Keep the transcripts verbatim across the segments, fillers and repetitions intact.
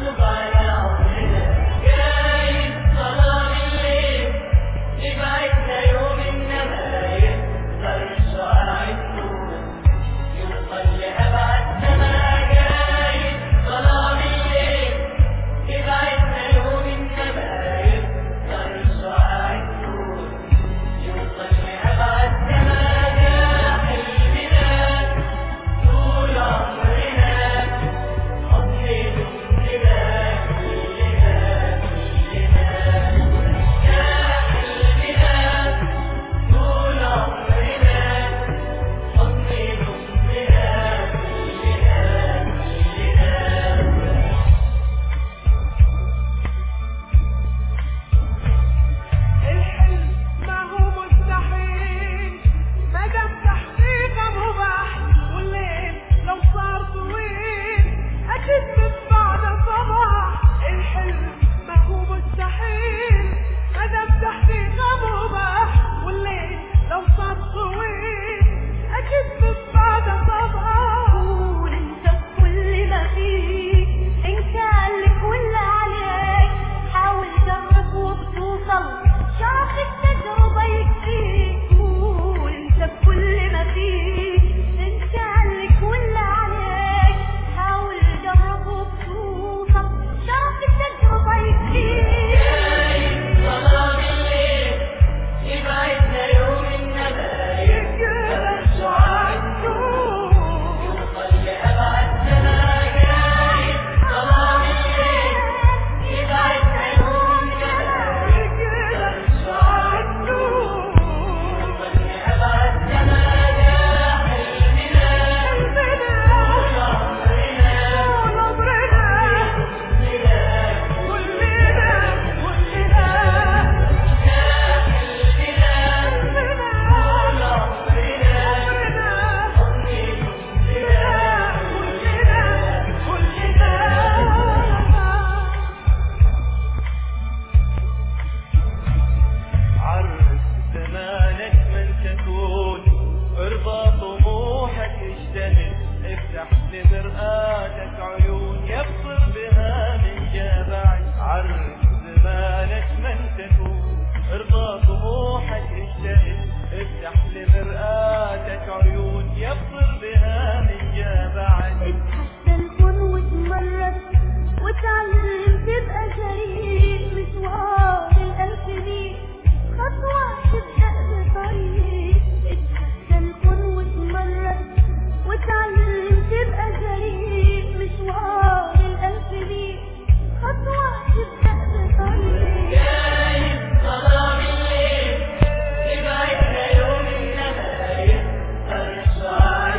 Bye.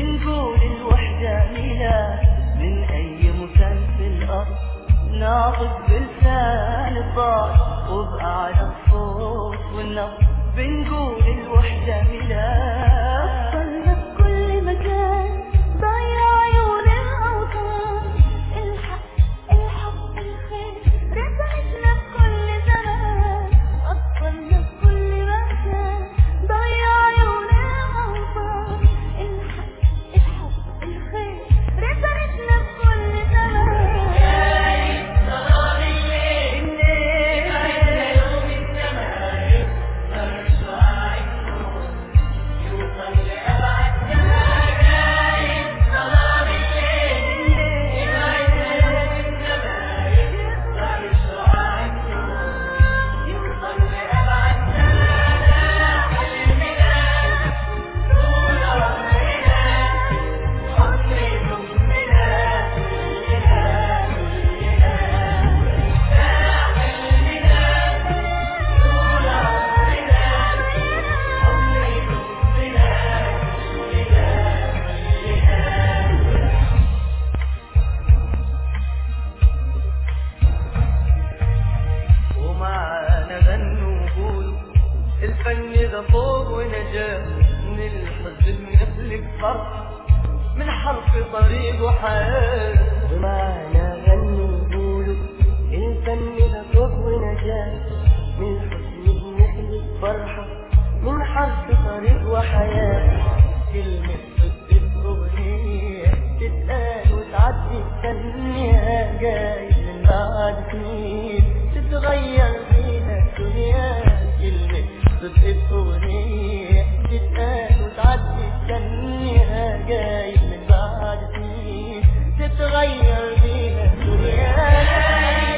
بنقول الوحدة ميلاد من أي مكان في الأرض، ناطق بلسان الضاد وبأعلى الصوت والنبض. بنقول الوحدة ميلاد وصلنا بكل مكان ضيع عيون الأوطان، الحق الحب الخير رسمتنا بكل زمان. وصلنا بكل مكان ضيع عيون الأوطان، الحق الحب الخير رسمتنا بكل زمان. من حرف طريق وحياة. ومعنا غنوا وقولوا الفن ده صوت ونجاة، من الحزن بنخلق فرحة من حرف طريق وحياة. كلمة صدق أغنية تتقال وتعدي الثانية، جايز من بعد سنين تتغير فيها الدنيا. كلمة صدق أغنية تتقال وتعدي الثانية، جايز من بعد سنين تتغير فيها الدنيا.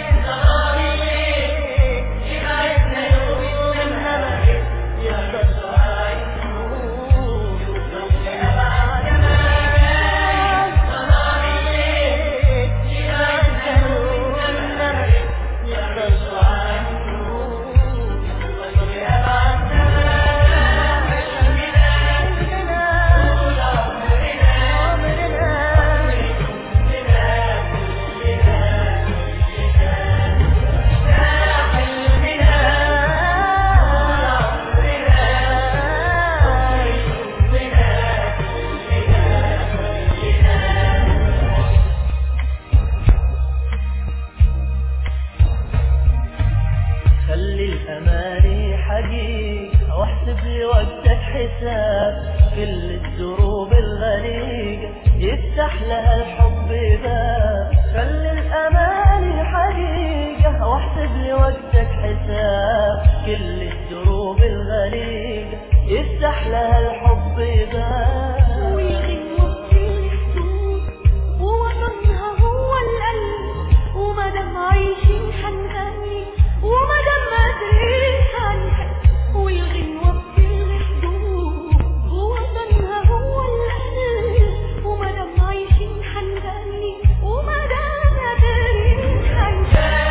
واحسب لي وقتك حساب، كل الدروب الغريقة يفتح لها الحب باب. خلي الأماني حقيقة واحسب لي وقتك حساب، كل الدروب الغريقة يفتح لها الحب باب. والغنوة بكل حدود ووطنها هو القلب، ومادام عايشين حنغني ومادام قادرين حنحب. والغنوة بكل حدود ووطنها هو القلب، ومادام عايشين حنغني ومادام قادرين حنحب.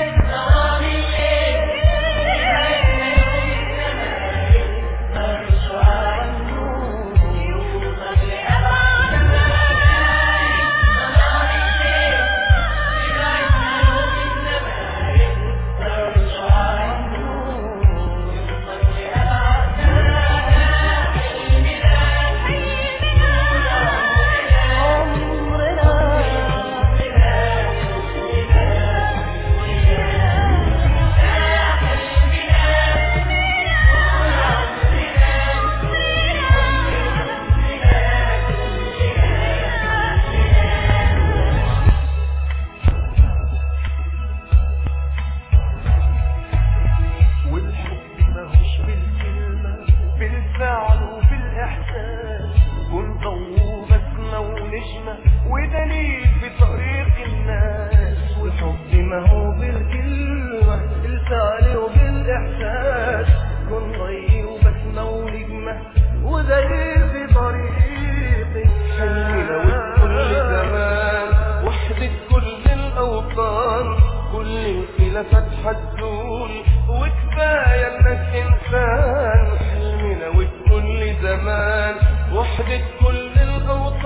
فتح الدون وكفاية انك انسان، حلمنا وكل زمان وحدة كل الاوطان.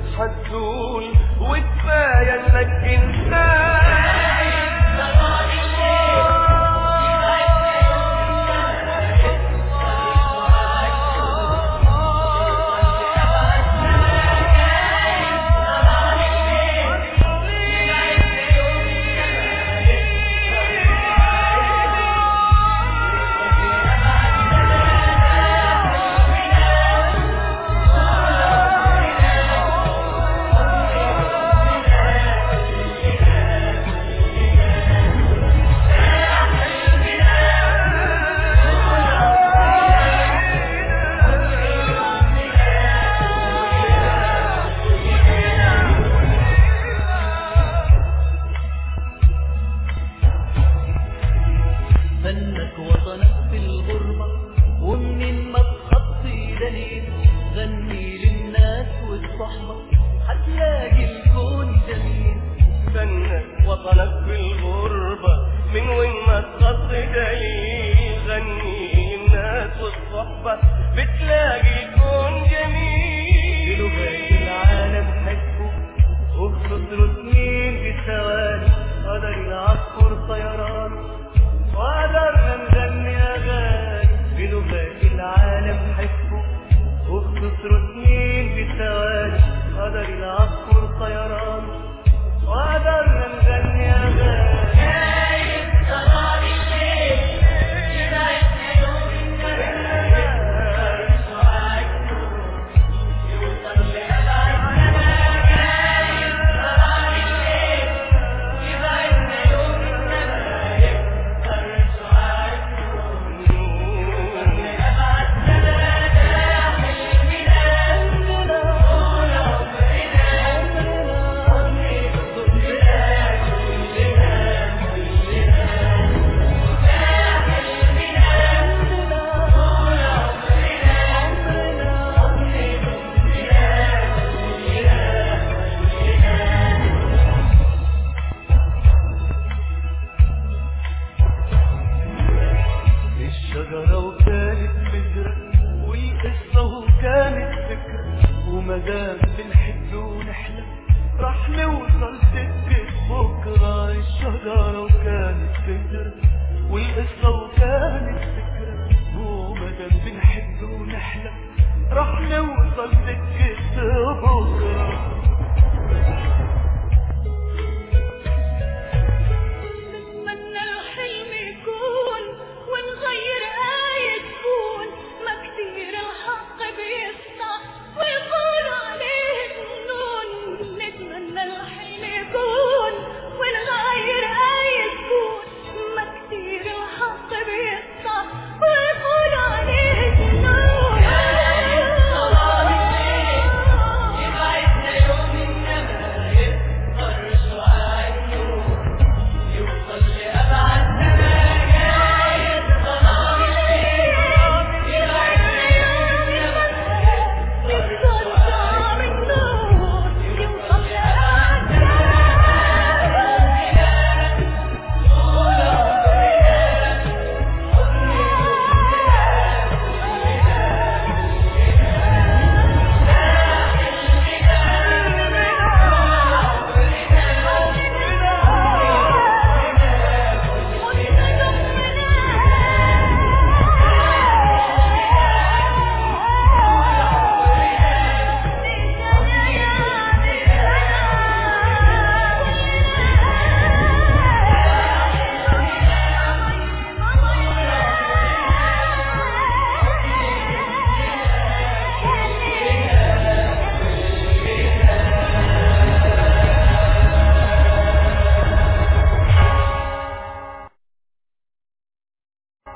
هتزول وكفاية انك انسان. فنك وطنك في الغربة ومنين ما تخطي دليل، غني للناس والصحبة هتلاقي الكون جميل. فنك وطنك في الغربة من وين ما تخطي دليل، غني للناس والصحبة بتلاقي الكون جميل. بلغات العالم حبه وبخطر سنين في ثواني، قدر العصفور طيران وقدرنا نغني أغاني. بلغات العالم حبه وبخطر سنين في ثواني، قدر العصفور طيران وقدرنا نغني أغاني. الشجرة وكانت بذرة والقصة وكانت فكرة، ومدام بنحب ونحلم راح نوصل سكة بكرة. الشجرة وكانت بذرة والقصة وكانت فكرة، ومدام بنحب ونحلم راح نوصل